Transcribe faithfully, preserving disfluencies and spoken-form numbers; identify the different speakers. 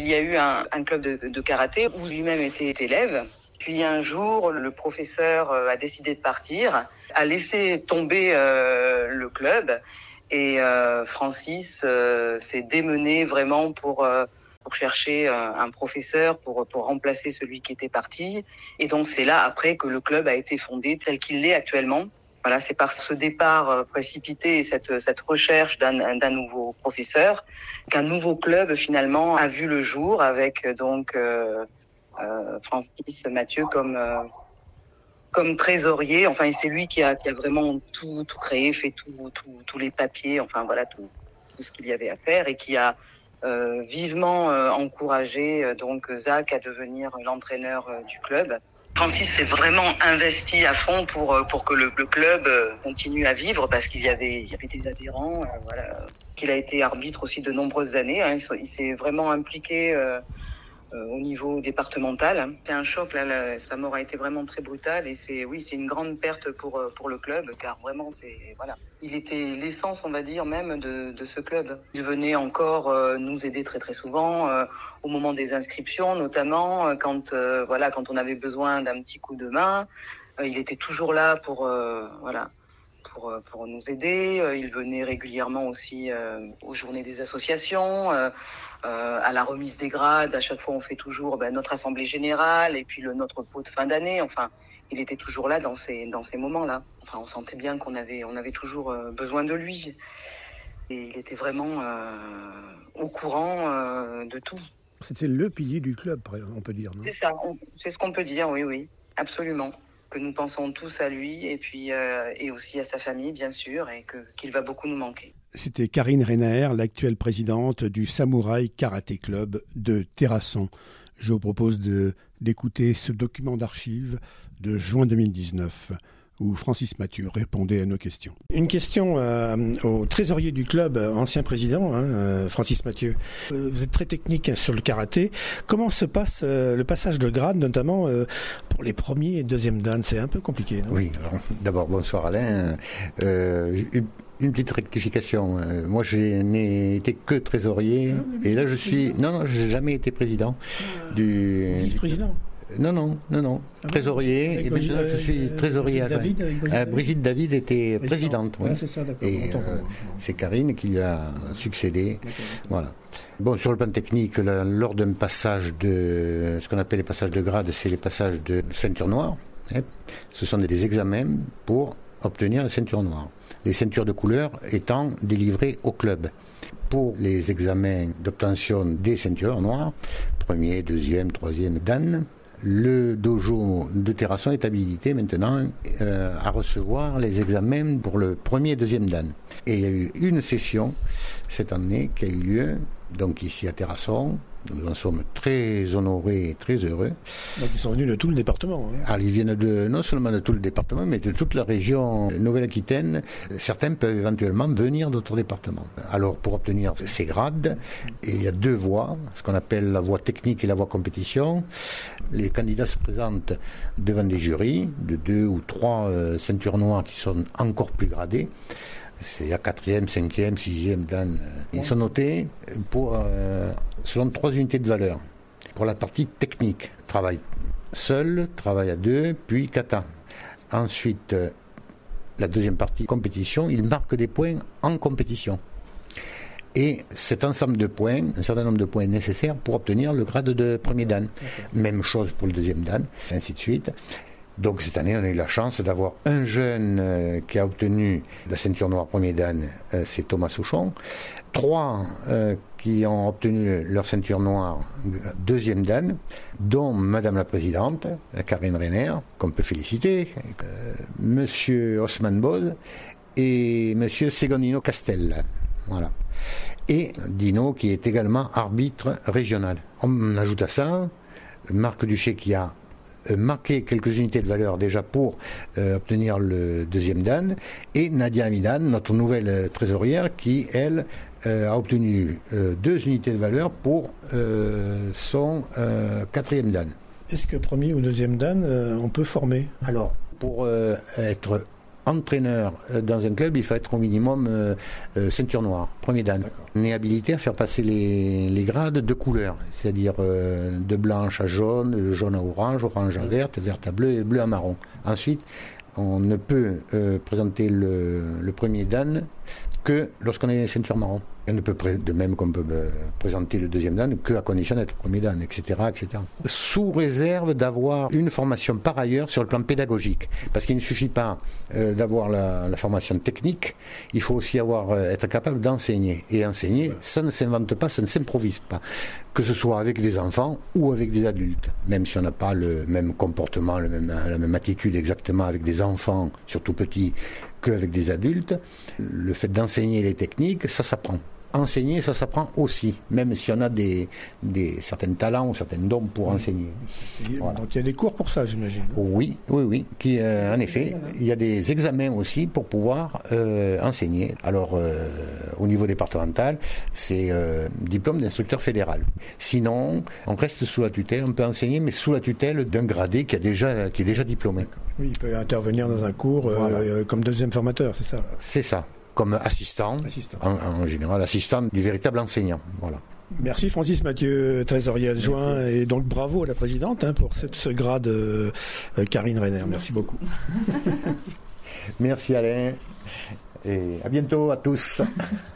Speaker 1: il y a eu un, un club de, de karaté où lui-même était élève. Puis un jour, le professeur a décidé de partir, a laissé tomber euh, le club et euh, Francis euh, s'est démené vraiment pour euh, pour chercher euh, un professeur pour pour remplacer celui qui était parti. Et donc c'est là après que le club a été fondé tel qu'il l'est actuellement. Voilà, c'est par ce départ précipité et cette cette recherche d'un d'un nouveau professeur qu'un nouveau club finalement a vu le jour avec donc euh, euh, Francis Mathieu comme euh, comme trésorier. Enfin, c'est lui qui a qui a vraiment tout tout créé, fait tout tout tous les papiers. Enfin voilà tout tout ce qu'il y avait à faire et qui a euh, vivement euh, encouragé euh, donc Zach à devenir l'entraîneur euh, du club. Francis s'est vraiment investi à fond pour pour que le, le club continue à vivre parce qu'il y avait il y avait des adhérents, euh, voilà. Qu'il a été arbitre aussi de nombreuses années. Hein, il, il s'est vraiment impliqué euh, euh, au niveau départemental. C'est un choc là, là, sa mort a été vraiment très brutale et c'est oui c'est une grande perte pour pour le club car vraiment c'est voilà. Il était l'essence, on va dire, même de, de ce club. Il venait encore euh, nous aider très très souvent euh, au moment des inscriptions, notamment euh, quand euh, voilà quand on avait besoin d'un petit coup de main. Euh, il était toujours là pour euh, voilà pour pour nous aider. Euh, il venait régulièrement aussi euh, aux journées des associations, euh, euh, à la remise des grades. À chaque fois, on fait toujours ben, notre assemblée générale et puis le notre pot de fin d'année. Enfin. Il était toujours là dans ces dans ces moments-là. Enfin, on sentait bien qu'on avait on avait toujours euh, besoin de lui. Et il était vraiment euh, au courant euh, de tout.
Speaker 2: C'était le pilier du club, on peut dire, non ?
Speaker 1: C'est ça, on, c'est ce qu'on peut dire, oui, oui, absolument. Que nous pensons tous à lui et puis euh, et aussi à sa famille, bien sûr, et que qu'il va beaucoup nous manquer.
Speaker 2: C'était Karine Reiner, l'actuelle présidente du Samouraï Karaté Club de Terrasson. Je vous propose de, d'écouter ce document d'archives de juin deux mille dix-neuf où Francis Mathieu répondait à nos questions. Une question euh, au trésorier du club, ancien président, hein, euh, Francis Mathieu. Euh, vous êtes très technique sur le karaté. Comment se passe euh, le passage de grade, notamment euh, pour les premiers et deuxièmes dan ? C'est un peu compliqué, non ?
Speaker 3: Oui, alors, d'abord, bonsoir Alain. Euh, une, une petite rectification. Euh, moi, je n'ai été que trésorier. Ah, et là, je suis... Non, non, je n'ai jamais été président euh, du...
Speaker 2: Vice-président ?
Speaker 3: Non, non, non, non. Ah, trésorier. Et maintenant, je suis trésorier. Brigitte David, avec Brigitte, euh, Brigitte David était présidente. Oui.
Speaker 2: Ah, c'est ça, d'accord.
Speaker 3: Et euh, c'est Karine qui lui a succédé. D'accord. Voilà. Bon, sur le plan technique, là, lors d'un passage de ce qu'on appelle les passages de grade, c'est les passages de ceinture noire. Hein. Ce sont des examens pour obtenir la ceinture noire. Les ceintures de couleur étant délivrées au club. Pour les examens d'obtention des ceintures noires, premier, deuxième, troisième dan, le dojo de Terrasson est habilité maintenant euh, à recevoir les examens pour le premier et deuxième dan. Et il y a eu une session cette année qui a eu lieu, donc ici à Terrasson. Nous en sommes très honorés et très heureux.
Speaker 2: Donc ils sont venus de tout le département. Hein.
Speaker 3: Alors ils viennent de, non seulement de tout le département, mais de toute la région Nouvelle-Aquitaine. Certains peuvent éventuellement venir d'autres départements. Alors pour obtenir ces grades, il y a deux voies, ce qu'on appelle la voie technique et la voie compétition. Les candidats se présentent devant des jurys de deux ou trois euh, ceintures noires qui sont encore plus gradées. C'est la quatrième, cinquième, sixième dan. Ils sont notés pour, euh, selon trois unités de valeur. Pour la partie technique, travail seul, travail à deux, puis kata. Ensuite, euh, la deuxième partie, compétition, ils marquent des points en compétition. Et cet ensemble de points, un certain nombre de points nécessaires pour obtenir le grade de premier dan. Okay. Même chose pour le deuxième dan, ainsi de suite. Donc cette année, on a eu la chance d'avoir un jeune euh, qui a obtenu la ceinture noire premier dan, euh, c'est Thomas Souchon. Trois euh, qui ont obtenu leur ceinture noire deuxième dan, dont Madame la Présidente, Karine Reiner, qu'on peut féliciter, euh, Monsieur Osman Boz et Monsieur Segondino Castel. Voilà. Et Dino qui est également arbitre régional. On ajoute à ça Marc Duché qui a marqué quelques unités de valeur déjà pour euh, obtenir le deuxième dan, et Nadia Amidan, notre nouvelle trésorière, qui elle euh, a obtenu euh, deux unités de valeur pour euh, son euh, quatrième dan.
Speaker 2: Est-ce que premier ou deuxième dan, euh, on peut former ?
Speaker 3: Alors, pour euh, être entraîneur dans un club, il faut être au minimum euh, euh, ceinture noire, premier dan.
Speaker 2: D'accord.
Speaker 3: On est habilité à faire passer les, les grades de couleur, c'est-à-dire euh, de blanche à jaune, de jaune à orange, orange à verte, verte à bleu et bleu à marron. Ensuite, on ne peut euh, présenter le, le premier dan que lorsqu'on est ceinture marron. On ne peut pré- de même qu'on peut euh, présenter le deuxième dan qu'à condition d'être premier dan, et cetera, et cetera. Sous réserve d'avoir une formation par ailleurs sur le plan pédagogique. Parce qu'il ne suffit pas euh, d'avoir la, la formation technique, il faut aussi avoir, euh, être capable d'enseigner. Et enseigner, ça ne s'invente pas, ça ne s'improvise pas. Que ce soit avec des enfants ou avec des adultes. Même si on n'a pas le même comportement, le même, la même attitude exactement avec des enfants, surtout petits, qu'avec des adultes, le fait d'enseigner les techniques, ça s'apprend. Enseigner, ça s'apprend aussi, même si on a des, des certains talents ou certains dons pour enseigner.
Speaker 2: Voilà. Donc il y a des cours pour ça, j'imagine.
Speaker 3: Oui, oui, oui. Qui, euh, en effet, il y a des examens aussi pour pouvoir euh, enseigner. Alors, euh, au niveau départemental, c'est euh, diplôme d'instructeur fédéral. Sinon, on reste sous la tutelle, on peut enseigner, mais sous la tutelle d'un gradé qui, a déjà, qui est déjà diplômé.
Speaker 2: Oui, il peut intervenir dans un cours euh, voilà. euh, comme deuxième formateur, c'est ça?
Speaker 3: C'est ça. Comme assistant, assistant. En, en général assistant du véritable enseignant. Voilà.
Speaker 2: Merci Francis Mathieu, trésorier adjoint, merci. Et donc bravo à la présidente hein, pour cette, ce grade euh, Karine Renner. Merci beaucoup.
Speaker 3: Merci Alain et à bientôt à tous.